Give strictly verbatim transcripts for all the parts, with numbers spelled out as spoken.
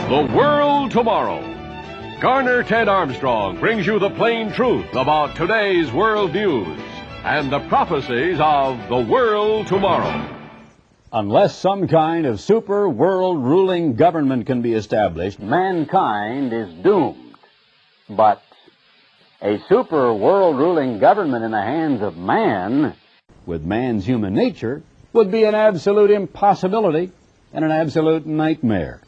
The World Tomorrow. Garner Ted Armstrong brings you the plain truth about today's world news and the prophecies of the world tomorrow. Unless some kind of super world ruling government can be established, mankind is doomed. But a super world ruling government in the hands of man, with man's human nature, would be an absolute impossibility and an absolute nightmare.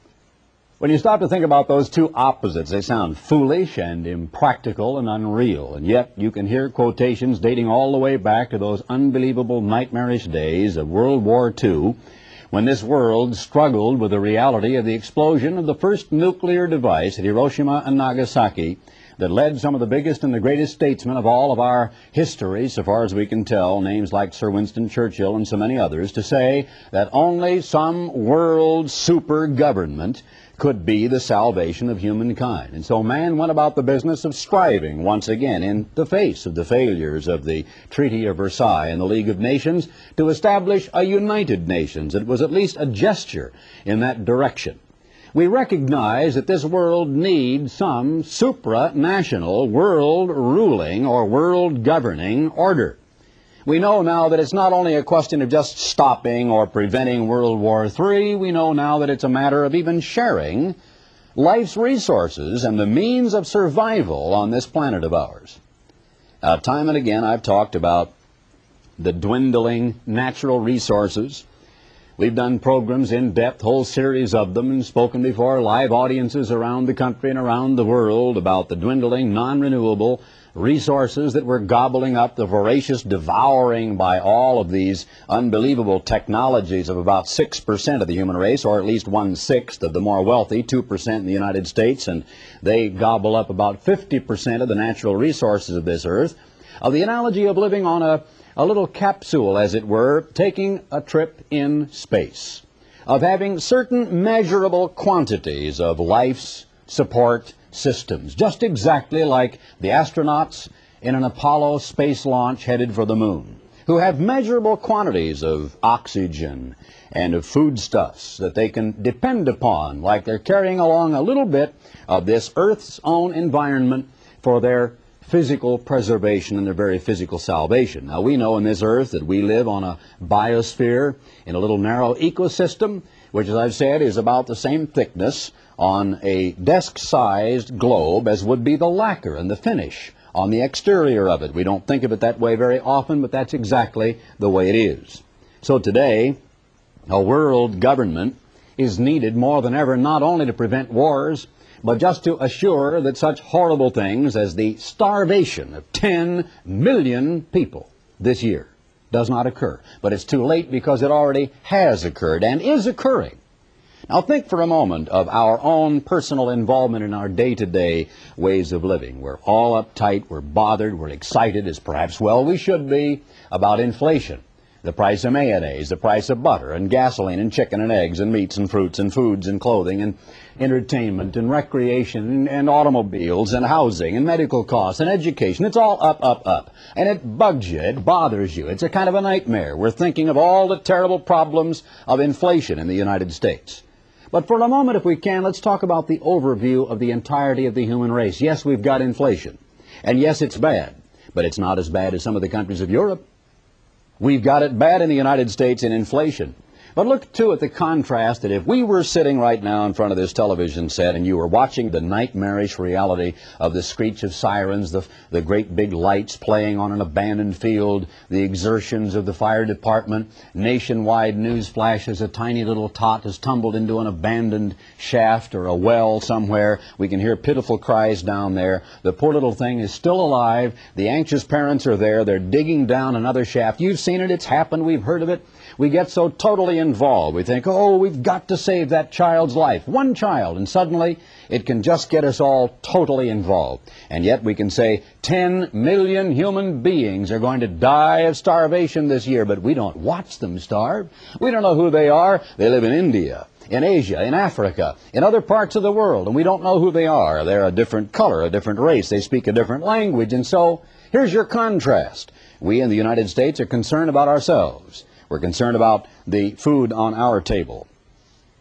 When you stop to think about those two opposites, they sound foolish and impractical and unreal, and yet you can hear quotations dating all the way back to those unbelievable nightmarish days of World War Two, when this world struggled with the reality of the explosion of the first nuclear device at Hiroshima and Nagasaki that led some of the biggest and the greatest statesmen of all of our history, so far as we can tell, names like Sir Winston Churchill and so many others, to say that only some world super government could be the salvation of humankind. And so man went about the business of striving once again, in the face of the failures of the Treaty of Versailles and the League of Nations, to establish a United Nations. It was at least a gesture in that direction. We recognize that this world needs some supranational world ruling or world governing order. We know now that it's not only a question of just stopping or preventing World War Three. We know now that it's a matter of even sharing life's resources and the means of survival on this planet of ours. Now, time and again, I've talked about the dwindling natural resources. We've done programs in depth, whole series of them, and spoken before live audiences around the country and around the world about the dwindling, non-renewable resources that we're gobbling up, the voracious devouring by all of these unbelievable technologies of about six percent of the human race, or at least one-sixth of the more wealthy, two percent in the United States, and they gobble up about fifty percent of the natural resources of this earth. Of the analogy of living on a, a little capsule, as it were, taking a trip in space, of having certain measurable quantities of life's support systems, just exactly like the astronauts in an Apollo space launch headed for the moon, who have measurable quantities of oxygen and of foodstuffs that they can depend upon, like they're carrying along a little bit of this Earth's own environment for their physical preservation and their very physical salvation. Now, we know in this Earth that we live on a biosphere in a little narrow ecosystem, which, as I've said, is about the same thickness on a desk-sized globe as would be the lacquer and the finish on the exterior of it. We don't think of it that way very often, but that's exactly the way it is. So today, a world government is needed more than ever, not only to prevent wars, but just to assure that such horrible things as the starvation of ten million people this year does not occur. But it's too late, because it already has occurred and is occurring. Now think for a moment of our own personal involvement in our day-to-day ways of living. We're all uptight, we're bothered, we're excited, as perhaps well we should be, about inflation. The price of mayonnaise, the price of butter and gasoline and chicken and eggs and meats and fruits and foods and clothing and entertainment and recreation and, and automobiles and housing and medical costs and education. It's all up, up, up. And it bugs you. It bothers you. It's a kind of a nightmare. We're thinking of all the terrible problems of inflation in the United States. But for a moment, if we can, let's talk about the overview of the entirety of the human race. Yes, we've got inflation. And yes, it's bad. But it's not as bad as some of the countries of Europe. We've got it bad in the United States in inflation. But look, too, at the contrast that if we were sitting right now in front of this television set and you were watching the nightmarish reality of the screech of sirens, the, the great big lights playing on an abandoned field, the exertions of the fire department, nationwide news flashes, a tiny little tot has tumbled into an abandoned shaft or a well somewhere. We can hear pitiful cries down there. The poor little thing is still alive. The anxious parents are there. They're digging down another shaft. You've seen it. It's happened. We've heard of it. We get so totally involved. We think, oh, we've got to save that child's life. One child. And suddenly it can just get us all totally involved. And yet we can say ten million human beings are going to die of starvation this year, but we don't watch them starve. We don't know who they are. They live in India, in Asia, in Africa, in other parts of the world, and we don't know who they are. They're a different color, a different race. They speak a different language. And so here's your contrast. We in the United States are concerned about ourselves. We're concerned about the food on our table.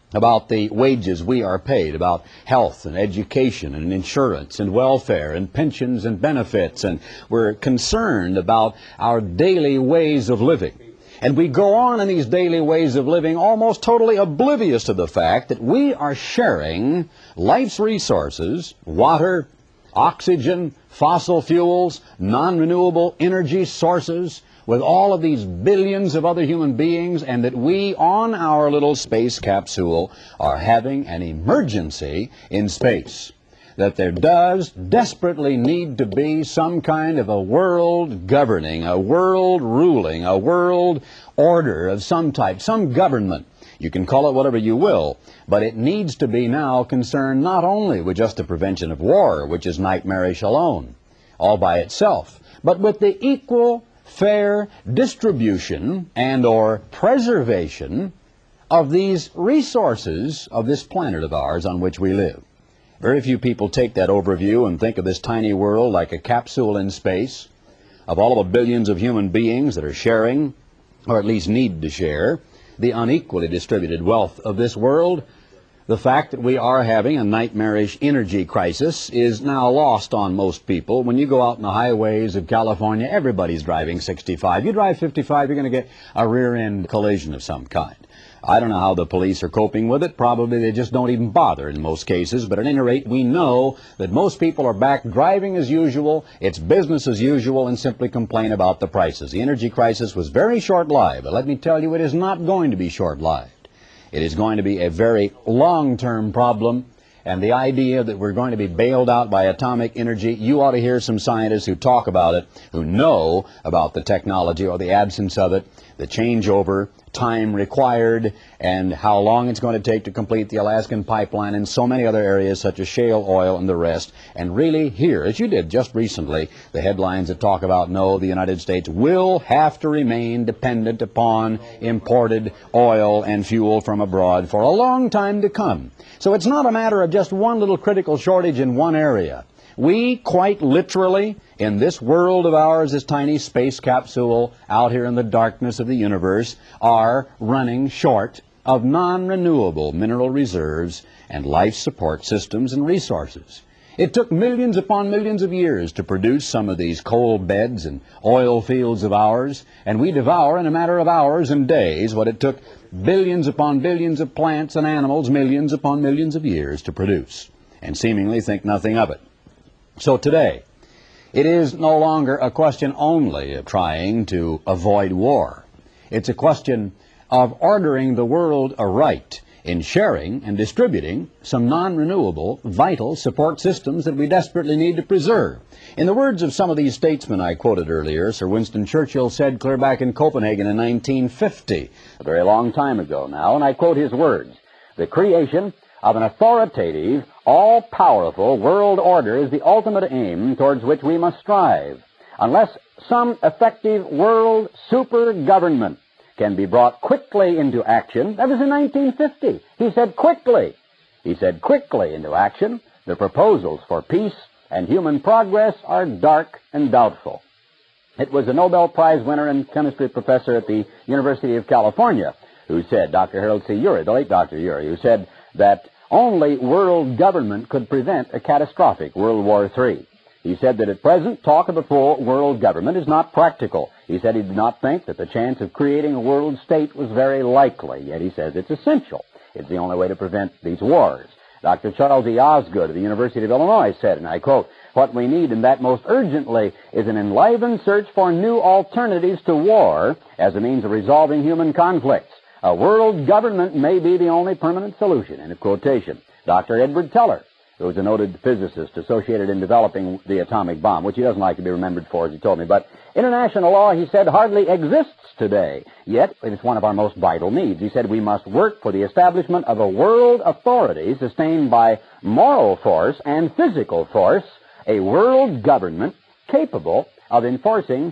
about the wages we are paid, about health and education and insurance and welfare and pensions and benefits, and we're concerned about our daily ways of living. And we go on in these daily ways of living almost totally oblivious to the fact that we are sharing life's resources, water, oxygen, fossil fuels, non-renewable energy sources, with all of these billions of other human beings, and that we on our little space capsule are having an emergency in space. That there does desperately need to be some kind of a world governing, a world ruling, a world order of some type, some government. You can call it whatever you will, but it needs to be now concerned not only with just the prevention of war, which is nightmarish alone, all by itself, but with the equal fair distribution and or preservation of these resources of this planet of ours on which we live. Very few people take that overview and think of this tiny world like a capsule in space of all of the billions of human beings that are sharing, or at least need to share, the unequally distributed wealth of this world. The fact that we are having a nightmarish energy crisis is now lost on most people. When you go out in the highways of California, everybody's driving sixty-five. You drive fifty-five, you're going to get a rear-end collision of some kind. I don't know how the police are coping with it. Probably they just don't even bother in most cases. But at any rate, we know that most people are back driving as usual. It's business as usual, and simply complain about the prices. The energy crisis was very short-lived, but let me tell you, it is not going to be short-lived. It is going to be a very long-term problem, and the idea that we're going to be bailed out by atomic energy, you ought to hear some scientists who talk about it, who know about the technology or the absence of it, the changeover, time required, and how long it's going to take to complete the Alaskan pipeline and so many other areas such as shale oil and the rest. And really here, as you did just recently, the headlines that talk about, no, the United States will have to remain dependent upon imported oil and fuel from abroad for a long time to come. So it's not a matter of just one little critical shortage in one area. We quite literally, in this world of ours, this tiny space capsule out here in the darkness of the universe, are running short of non-renewable mineral reserves and life support systems and resources. It took millions upon millions of years to produce some of these coal beds and oil fields of ours, and we devour in a matter of hours and days what it took billions upon billions of plants and animals millions upon millions of years to produce, and seemingly think nothing of it. So today, it is no longer a question only of trying to avoid war. It's a question of ordering the world aright in sharing and distributing some non-renewable, vital support systems that we desperately need to preserve. In the words of some of these statesmen I quoted earlier, Sir Winston Churchill said clear back in Copenhagen in nineteen fifty, a very long time ago now, and I quote his words, "The creation of an authoritative, all-powerful world order is the ultimate aim towards which we must strive. Unless some effective world super-government can be brought quickly into action," that was in nineteen fifty. He said quickly. He said quickly into action, the proposals for peace and human progress are dark and doubtful. It was a Nobel Prize winner and chemistry professor at the University of California who said, Doctor Harold C. Urey, the late Doctor Urey, who said that only world government could prevent a catastrophic World War Three. He said that at present, talk of a full world government is not practical. He said he did not think that the chance of creating a world state was very likely, yet he says it's essential. It's the only way to prevent these wars. Doctor Charles E. Osgood of the University of Illinois said, and I quote, "What we need, and that most urgently, is an enlivened search for new alternatives to war as a means of resolving human conflicts. A world government may be the only permanent solution," in a quotation. Doctor Edward Teller, who was a noted physicist associated in developing the atomic bomb, which he doesn't like to be remembered for, as he told me, but international law, he said, hardly exists today, yet it is one of our most vital needs. He said we must work for the establishment of a world authority sustained by moral force and physical force, a world government capable of enforcing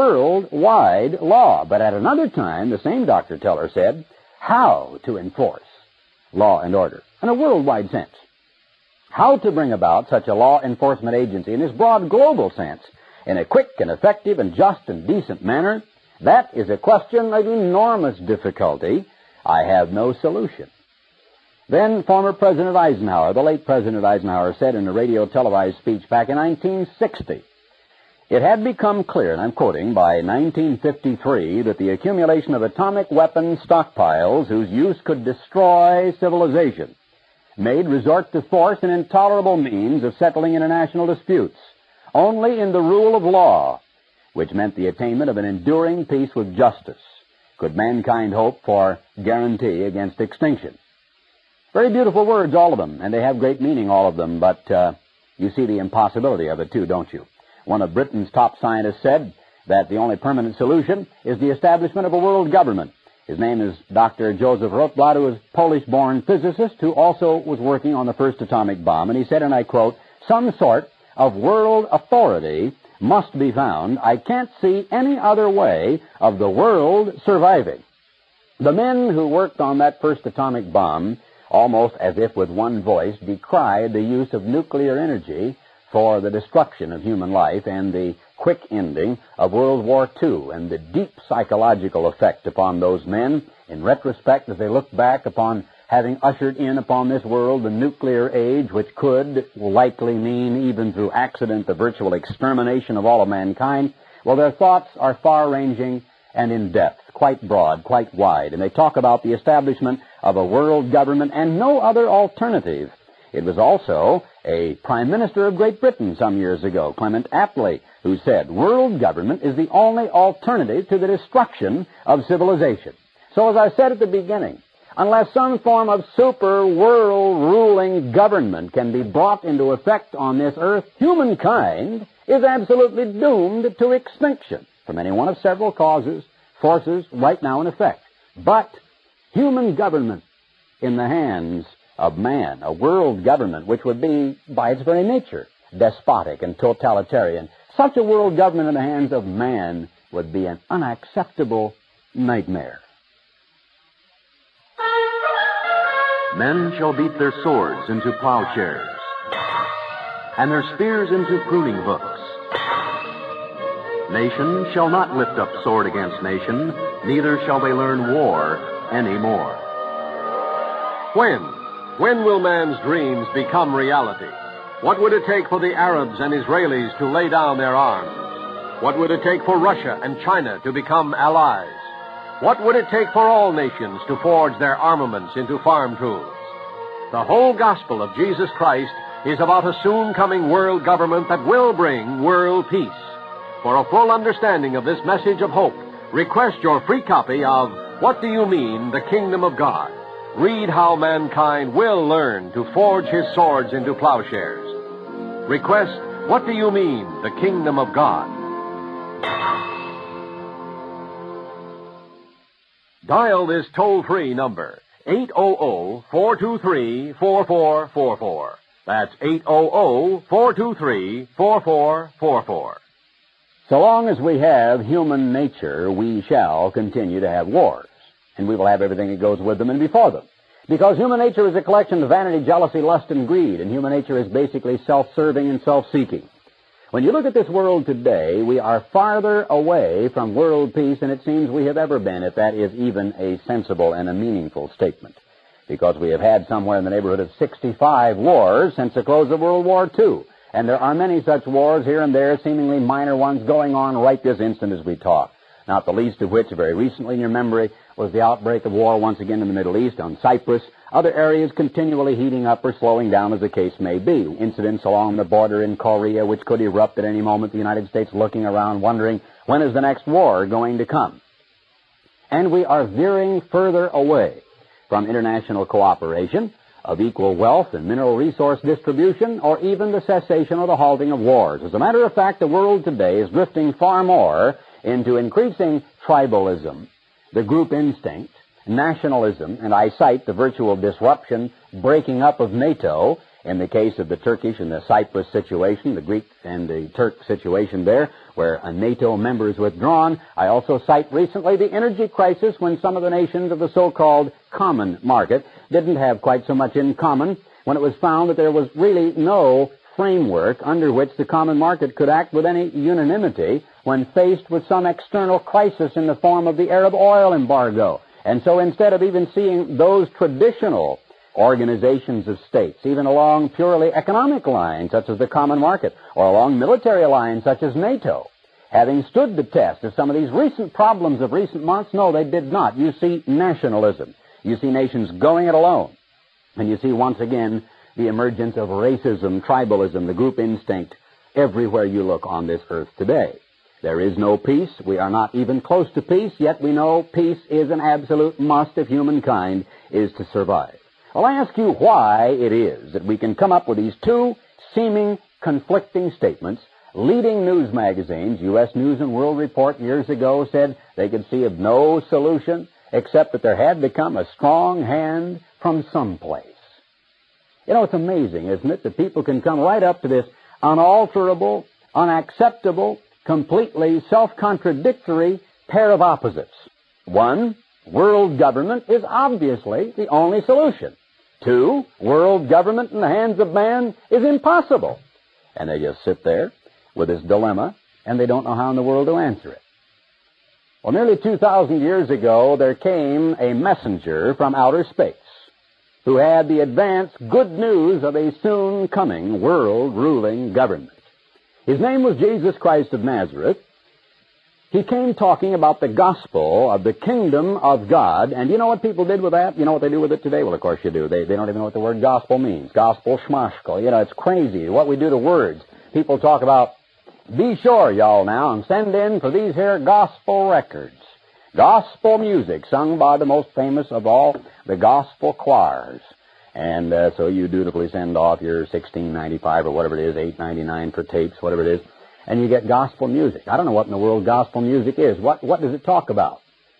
worldwide law. But at another time, the same Doctor Teller said, how to enforce law and order in a worldwide sense. How to bring about such a law enforcement agency in this broad global sense in a quick and effective and just and decent manner, that is a question of enormous difficulty. I have no solution. Then former President Eisenhower, the late President Eisenhower, said in a radio-televised speech back in nineteen sixty, "It had become clear," and I'm quoting, "by nineteen fifty-three that the accumulation of atomic weapon stockpiles whose use could destroy civilization made resort to force an intolerable means of settling international disputes. Only in the rule of law, which meant the attainment of an enduring peace with justice, could mankind hope for guarantee against extinction." Very beautiful words, all of them, and they have great meaning, all of them, but uh, you see the impossibility of it, too, don't you? One of Britain's top scientists said that the only permanent solution is the establishment of a world government. His name is Doctor Joseph Rotblat, who is a Polish-born physicist who also was working on the first atomic bomb, and he said, and I quote, "Some sort of world authority must be found. I can't see any other way of the world surviving." The men who worked on that first atomic bomb, almost as if with one voice, decried the use of nuclear energy for the destruction of human life and the quick ending of World War Two, and the deep psychological effect upon those men, in retrospect, as they look back upon having ushered in upon this world the nuclear age, which could likely mean, even through accident, the virtual extermination of all of mankind. Well, their thoughts are far-ranging and in depth, quite broad, quite wide, and they talk about the establishment of a world government and no other alternative. It was also a Prime Minister of Great Britain some years ago, Clement Attlee, who said, "World government is the only alternative to the destruction of civilization." So as I said at the beginning, unless some form of super world ruling government can be brought into effect on this earth, humankind is absolutely doomed to extinction from any one of several causes, forces right now in effect. But human government in the hands of man, a world government which would be, by its very nature, despotic and totalitarian, such a world government in the hands of man would be an unacceptable nightmare. Men shall beat their swords into plowshares, and their spears into pruning hooks. Nation shall not lift up sword against nation, neither shall they learn war any more. When? When will man's dreams become reality? What would it take for the Arabs and Israelis to lay down their arms? What would it take for Russia and China to become allies? What would it take for all nations to forge their armaments into farm tools? The whole gospel of Jesus Christ is about a soon-coming world government that will bring world peace. For a full understanding of this message of hope, request your free copy of What Do You Mean, the Kingdom of God? Read how mankind will learn to forge his swords into plowshares. Request What Do You Mean, the Kingdom of God? Dial this toll-free number, eight hundred, four two three, four four four four. That's eight hundred, four two three, four four four four. So long as we have human nature, we shall continue to have wars, and we will have everything that goes with them and before them. Because human nature is a collection of vanity, jealousy, lust, and greed, and human nature is basically self-serving and self-seeking. When you look at this world today, we are farther away from world peace than it seems we have ever been, if that is even a sensible and a meaningful statement. Because we have had somewhere in the neighborhood of sixty-five wars since the close of World War Two. And there are many such wars here and there, seemingly minor ones, going on right this instant as we talk. Not the least of which, very recently in your memory, was the outbreak of war once again in the Middle East, on Cyprus. Other areas continually heating up or slowing down as the case may be. Incidents along the border in Korea which could erupt at any moment. The United States looking around, wondering, when is the next war going to come? And we are veering further away from international cooperation, of equal wealth and mineral resource distribution, or even the cessation or the halting of wars. As a matter of fact, the world today is drifting far more into increasing tribalism, the group instinct, nationalism, and I cite the virtual disruption, breaking up of NATO, in the case of the Turkish and the Cyprus situation, the Greek and the Turk situation there, where a NATO member is withdrawn. I also cite recently the energy crisis, when some of the nations of the so-called common market didn't have quite so much in common, when it was found that there was really no framework under which the common market could act with any unanimity when faced with some external crisis in the form of the Arab oil embargo. And so instead of even seeing those traditional organizations of states, even along purely economic lines such as the common market, or along military lines such as NATO, having stood the test of some of these recent problems of recent months? No, they did not. You see nationalism. You see nations going it alone. And you see once again the emergence of racism, tribalism, the group instinct everywhere you look on this earth today. There is no peace. We are not even close to peace, yet we know peace is an absolute must if humankind is to survive. I'll ask you why it is that we can come up with these two seeming conflicting statements. Leading news magazines, U S News and World Report years ago said they could see of no solution except that there had to come a strong hand from someplace. You know, it's amazing, isn't it, that people can come right up to this unalterable, unacceptable, completely self-contradictory pair of opposites. One, world government is obviously the only solution. Two, world government in the hands of man is impossible. And they just sit there with this dilemma, and they don't know how in the world to answer it. Well, nearly two thousand years ago, there came a messenger from outer space who had the advanced good news of a soon-coming world-ruling government. His name was Jesus Christ of Nazareth. He came talking about the gospel of the kingdom of God. And you know what people did with that? You know what they do with it today? Well, of course you do. They, they don't even know what the word gospel means. Gospel, schmashko. You know, it's crazy what we do to words. People talk about, be sure, y'all, now, and send in for these here gospel records. Gospel music sung by the most famous of all the gospel choirs. And uh, so you dutifully send off your sixteen ninety-five or whatever it is, eight ninety-nine for tapes, whatever it is, and you get gospel music. I don't know what in the world gospel music is. What what does it talk about?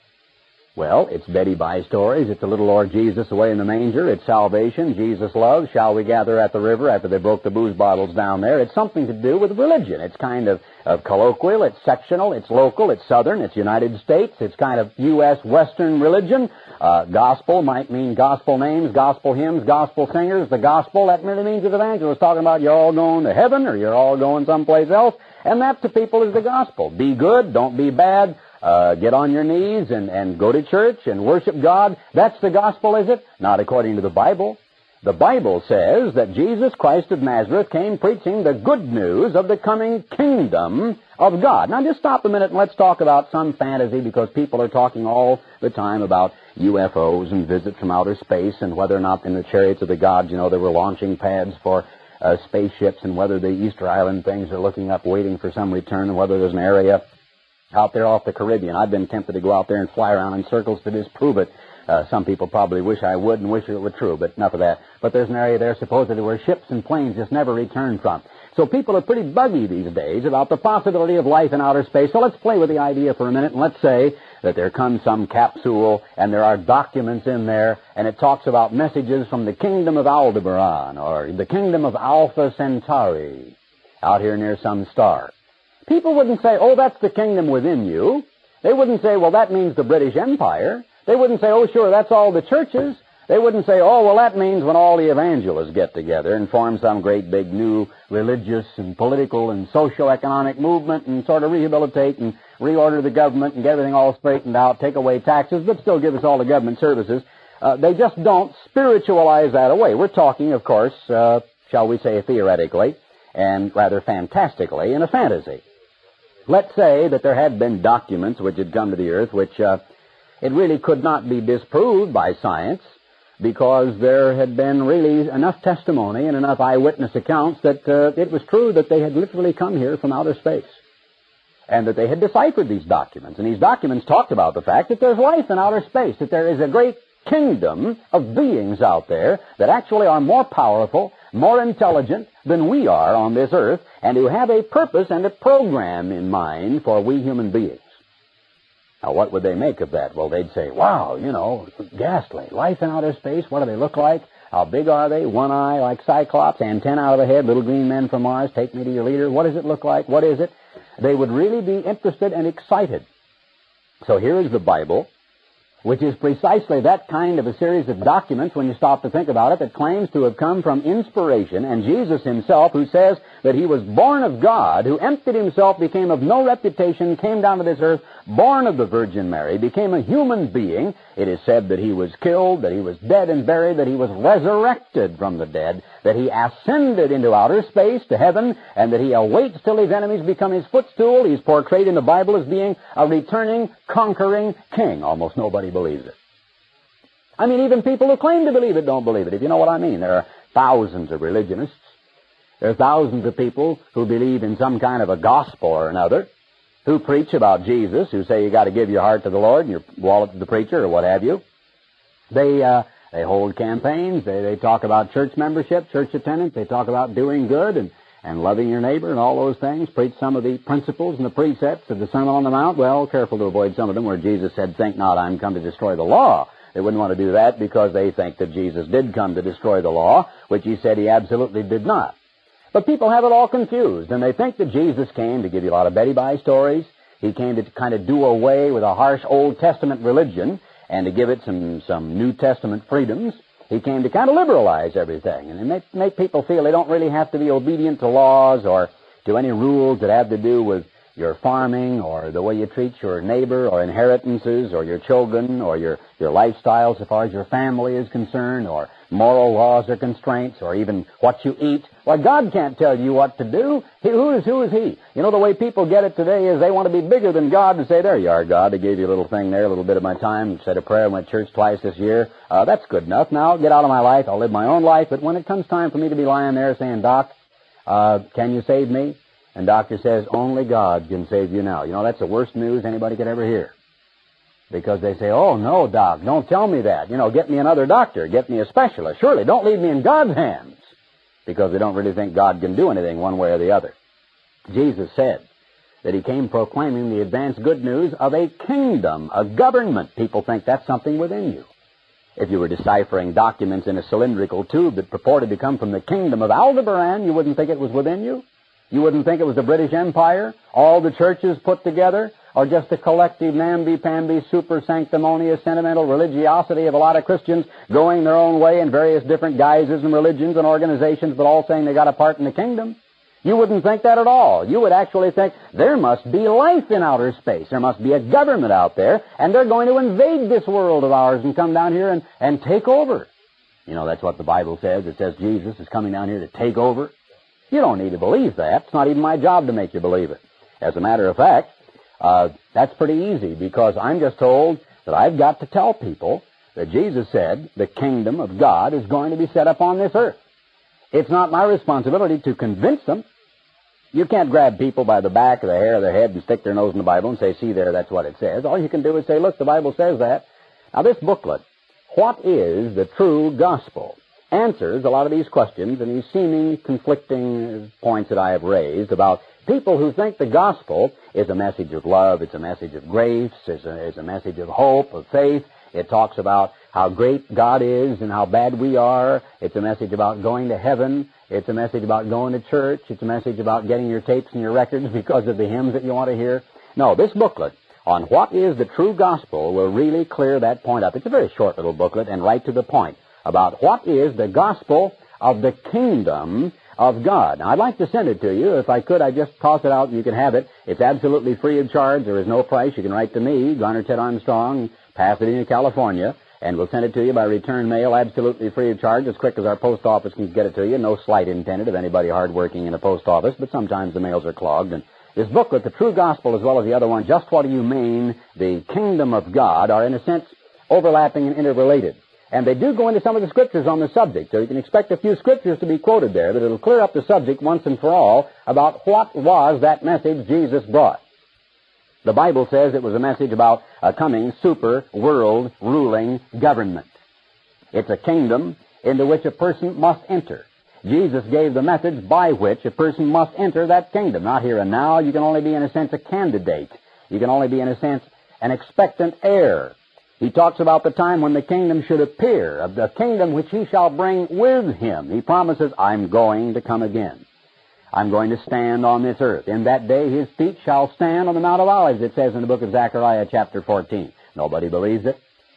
Well, it's Betty Bye stories. It's the little Lord Jesus away in the manger. It's salvation. Jesus loves. Shall we gather at the river after they broke the booze bottles down there? It's something to do with religion. It's kind of, of colloquial. It's sectional. It's local. It's southern. It's United States. It's kind of U S Western religion. Uh, gospel might mean gospel names, gospel hymns, gospel singers. The gospel, that merely means an evangelist talking about you're all going to heaven or you're all going someplace else. And that to people is the gospel. Be good. Don't be bad. Uh, get on your knees and, and go to church and worship God. That's the gospel, is it? Not according to the Bible. The Bible says that Jesus Christ of Nazareth came preaching the good news of the coming kingdom of God. Now just stop a minute and let's talk about some fantasy, because people are talking all the time about U F Os and visits from outer space and whether or not in the chariots of the gods, you know, there were launching pads for uh, spaceships, and whether the Easter Island things are looking up waiting for some return, and whether there's an area out there off the Caribbean. I've been tempted to go out there and fly around in circles to disprove it. Uh, some people probably wish I would and wish it were true, but enough of that. But there's an area there supposedly where ships and planes just never return from. So people are pretty buggy these days about the possibility of life in outer space. So let's play with the idea for a minute, and let's say that there comes some capsule and there are documents in there, and it talks about messages from the kingdom of Aldebaran or the kingdom of Alpha Centauri out here near some star. People wouldn't say, oh, that's the kingdom within you. They wouldn't say, well, that means the British Empire. They wouldn't say, oh, sure, that's all the churches. They wouldn't say, oh, well, that means when all the evangelists get together and form some great big new religious and political and socio-economic movement and sort of rehabilitate and reorder the government and get everything all straightened out, take away taxes, but still give us all the government services. Uh, they just don't spiritualize that away. We're talking, of course, uh, shall we say theoretically, and rather fantastically, in a fantasy. Let's say that there had been documents which had come to the earth which uh, it really could not be disproved by science, because there had been really enough testimony and enough eyewitness accounts that uh, it was true that they had literally come here from outer space, and that they had deciphered these documents. And these documents talked about the fact that there's life in outer space, that there is a great kingdom of beings out there that actually are more powerful, more intelligent than we are on this earth, and who have a purpose and a program in mind for we human beings. Now, what would they make of that? Well, they'd say, wow, you know, ghastly. Life in outer space, what do they look like? How big are they? One eye like Cyclops, antenna out of the head, little green men from Mars, take me to your leader. What does it look like? What is it? They would really be interested and excited. So here is the Bible, which is precisely that kind of a series of documents, when you stop to think about it, that claims to have come from inspiration, and Jesus himself, who says that he was born of God, who emptied himself, became of no reputation, came down to this earth, born of the Virgin Mary, became a human being. It is said that he was killed, that he was dead and buried, that he was resurrected from the dead, that he ascended into outer space to heaven, and that he awaits till his enemies become his footstool. He's portrayed in the Bible as being a returning, conquering king. Almost nobody believes it. I mean, even people who claim to believe it don't believe it, if you know what I mean. There are thousands of religionists. There are thousands of people who believe in some kind of a gospel or another, who preach about Jesus, who say you got to give your heart to the Lord and your wallet to the preacher or what have you. They uh, they hold campaigns. They they talk about church membership, church attendance. They talk about doing good and, and loving your neighbor and all those things. Preach some of the principles and the precepts of the Sermon on the Mount. Well, careful to avoid some of them where Jesus said, "Think not I'm come to destroy the law." They wouldn't want to do that because they think that Jesus did come to destroy the law, which he said he absolutely did not. But people have it all confused, and they think that Jesus came to give you a lot of Betty Bye stories. He came to kind of do away with a harsh Old Testament religion and to give it some, some New Testament freedoms. He came to kind of liberalize everything and make, make people feel they don't really have to be obedient to laws or to any rules that have to do with your farming or the way you treat your neighbor or inheritances or your children or your, your lifestyle so far as your family is concerned or moral laws or constraints or even what you eat. Well, God can't tell you what to do. He, who is who is He? You know, the way people get it today is they want to be bigger than God and say, there you are, God. I gave you a little thing there, a little bit of my time, said a prayer, went to church twice this year. Uh, that's good enough. Now, get out of my life. I'll live my own life. But when it comes time for me to be lying there saying, Doc, uh, can you save me? And doctor says, only God can save you now. You know, that's the worst news anybody could ever hear. Because they say, oh, no, Doc, don't tell me that. You know, get me another doctor. Get me a specialist. Surely, don't leave me in God's hands. Because they don't really think God can do anything one way or the other. Jesus said that he came proclaiming the advanced good news of a kingdom, a government. People think that's something within you. If you were deciphering documents in a cylindrical tube that purported to come from the kingdom of Aldebaran, you wouldn't think it was within you? You wouldn't think it was the British Empire, all the churches put together, or just a collective namby-pamby, super sanctimonious, sentimental religiosity of a lot of Christians going their own way in various different guises and religions and organizations, but all saying they got a part in the kingdom. You wouldn't think that at all. You would actually think there must be life in outer space. There must be a government out there, and they're going to invade this world of ours and come down here and, and take over. You know, that's what the Bible says. It says Jesus is coming down here to take over. You don't need to believe that. It's not even my job to make you believe it. As a matter of fact, uh, that's pretty easy because I'm just told that I've got to tell people that Jesus said the kingdom of God is going to be set up on this earth. It's not my responsibility to convince them. You can't grab people by the back of the hair of their head and stick their nose in the Bible and say, see there, that's what it says. All you can do is say, look, the Bible says that. Now, this booklet, What is the True Gospel? Answers a lot of these questions and these seeming conflicting points that I have raised about people who think the gospel is a message of love, it's a message of grace, it's a, it's a message of hope, of faith. It talks about how great God is and how bad we are. It's a message about going to heaven. It's a message about going to church. It's a message about getting your tapes and your records because of the hymns that you want to hear. No, this booklet on what is the true gospel will really clear that point up. It's a very short little booklet and right to the point about what is the gospel of the kingdom of God. Now, I'd like to send it to you. If I could, I'd just toss it out and you can have it. It's absolutely free of charge. There is no price. You can write to me, Garner Ted Armstrong, Pasadena, California, and we'll send it to you by return mail absolutely free of charge, as quick as our post office can get it to you. No slight intended of anybody hardworking in the post office, but sometimes the mails are clogged. And this booklet, The True Gospel, as well as the other one, Just What Do You Mean, The Kingdom of God, are in a sense overlapping and interrelated. And they do go into some of the scriptures on the subject, so you can expect a few scriptures to be quoted there, but it'll clear up the subject once and for all about what was that message Jesus brought. The Bible says it was a message about a coming super world ruling government. It's a kingdom into which a person must enter. Jesus gave the message by which a person must enter that kingdom. Not here and now. You can only be, in a sense, a candidate. You can only be, in a sense, an expectant heir. He talks about the time when the kingdom should appear, of the kingdom which he shall bring with him. He promises, I'm going to come again. I'm going to stand on this earth. In that day his feet shall stand on the Mount of Olives, it says in the book of Zechariah chapter fourteen. Nobody believes it.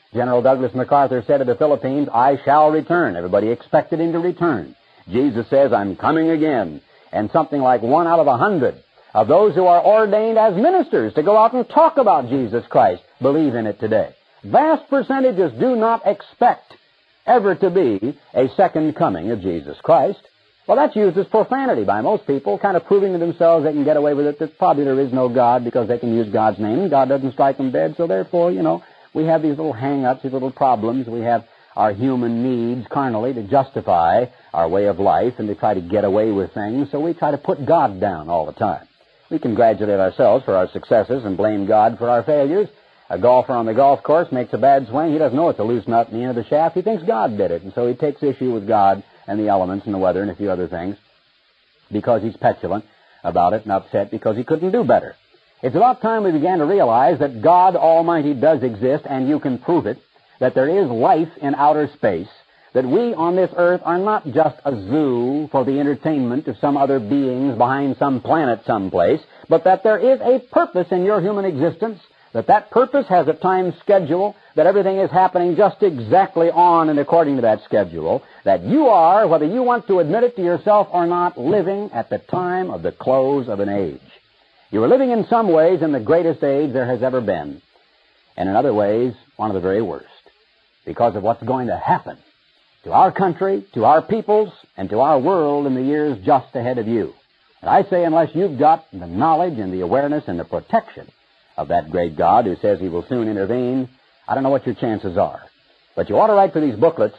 General Douglas MacArthur said of the Philippines, I shall return. Everybody expected him to return. Jesus says, I'm coming again. And something like one out of a hundred of those who are ordained as ministers to go out and talk about Jesus Christ believe in it today. Vast percentages do not expect ever to be a second coming of Jesus Christ. Well, that's used as profanity by most people, kind of proving to themselves they can get away with it, that probably there is no God because they can use God's name, and God doesn't strike them dead, so therefore, you know, we have these little hang-ups, these little problems. We have our human needs carnally to justify our way of life and to try to get away with things, so we try to put God down all the time. We congratulate ourselves for our successes and blame God for our failures. A golfer on the golf course makes a bad swing. He doesn't know it's a loose nut in the end of the shaft. He thinks God did it, and so he takes issue with God and the elements and the weather and a few other things because he's petulant about it and upset because he couldn't do better. It's about time we began to realize that God Almighty does exist, and you can prove it, that there is life in outer space, that we on this earth are not just a zoo for the entertainment of some other beings behind some planet someplace, but that there is a purpose in your human existence, that that purpose has a time schedule, that everything is happening just exactly on and according to that schedule, that you are, whether you want to admit it to yourself or not, living at the time of the close of an age. You are living in some ways in the greatest age there has ever been, and in other ways, one of the very worst, because of what's going to happen to our country, to our peoples, and to our world in the years just ahead of you. And I say, unless you've got the knowledge and the awareness and the protection of that great God who says he will soon intervene, I don't know what your chances are. But you ought to write for these booklets,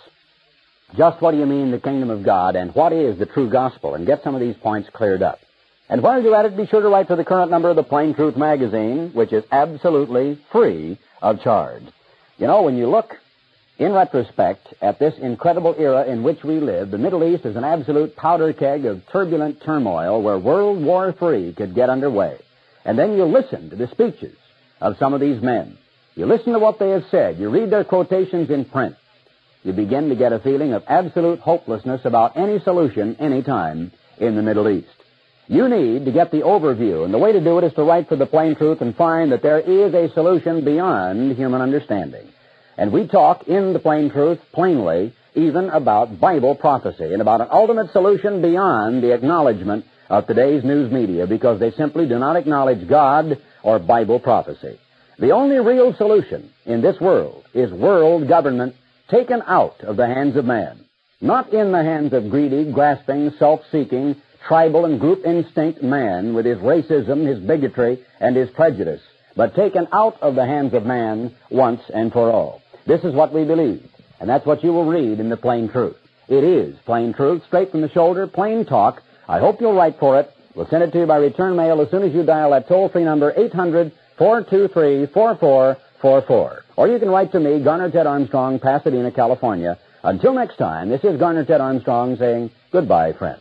just what do you mean the kingdom of God, and what is the true gospel, and get some of these points cleared up. And while you're at it, be sure to write for the current number of the Plain Truth magazine, which is absolutely free of charge. You know, when you look in retrospect at this incredible era in which we live, the Middle East is an absolute powder keg of turbulent turmoil where World War Three could get underway. And then you listen to the speeches of some of these men. You listen to what they have said. You read their quotations in print. You begin to get a feeling of absolute hopelessness about any solution any time in the Middle East. You need to get the overview, and the way to do it is to write for the Plain Truth and find that there is a solution beyond human understanding. And we talk in the Plain Truth plainly even about Bible prophecy and about an ultimate solution beyond the acknowledgement of today's news media, because they simply do not acknowledge God or Bible prophecy. The only real solution in this world is world government taken out of the hands of man, not in the hands of greedy, grasping, self-seeking, tribal and group instinct man with his racism, his bigotry, and his prejudice, but taken out of the hands of man once and for all. This is what we believe, and that's what you will read in the Plain Truth. It is Plain Truth, straight from the shoulder, plain talk. I hope you'll write for it. We'll send it to you by return mail as soon as you dial that toll-free number eight hundred, four two three, four four four four. Or you can write to me, Garner Ted Armstrong, Pasadena, California. Until next time, this is Garner Ted Armstrong saying goodbye, friends.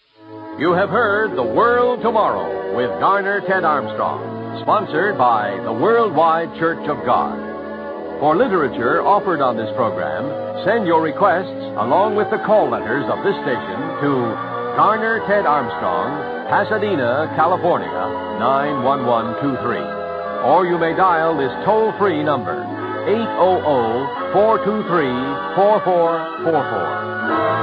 You have heard The World Tomorrow with Garner Ted Armstrong, sponsored by the Worldwide Church of God. For literature offered on this program, send your requests along with the call letters of this station to Garner Ted Armstrong, Pasadena, California, nine one one two three. Or you may dial this toll-free number, eight hundred, four two three, four four four four.